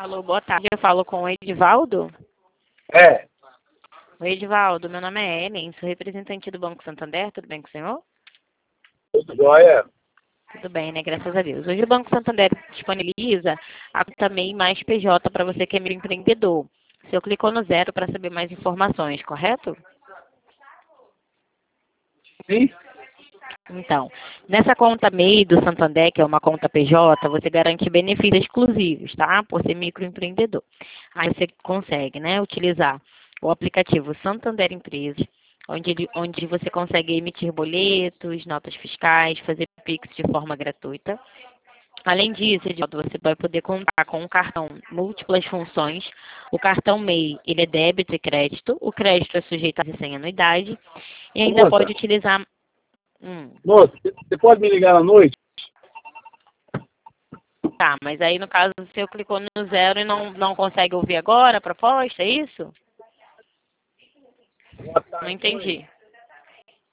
Alô, boa tarde. Eu falo com o Edivaldo. É, Oi, Edivaldo. Meu nome é Ellen, sou representante do Banco Santander. Tudo bem com o senhor? tudo jóia. Tudo bem, né? Graças a Deus. Hoje o Banco Santander disponibiliza a também mais PJ para você que é microempreendedor. O senhor clicou no zero para saber mais informações, correto? Sim, Então, nessa conta MEI do Santander, que é uma conta PJ, você garante benefícios exclusivos, tá? Por ser microempreendedor. Aí você consegue, né, utilizar o aplicativo Santander Empresas, onde você consegue emitir boletos, notas fiscais, fazer Pix de forma gratuita. Além disso, Edildo, você vai poder contar com um cartão múltiplas funções. O cartão MEI, ele é débito e crédito. O crédito é sujeito a 100 anuidade. E ainda moça, pode utilizar... Hum. moça, você pode me ligar à noite? Tá, mas aí no caso o senhor clicou no zero e não consegue ouvir agora a proposta, é isso? Boa Não tarde, oi. entendi.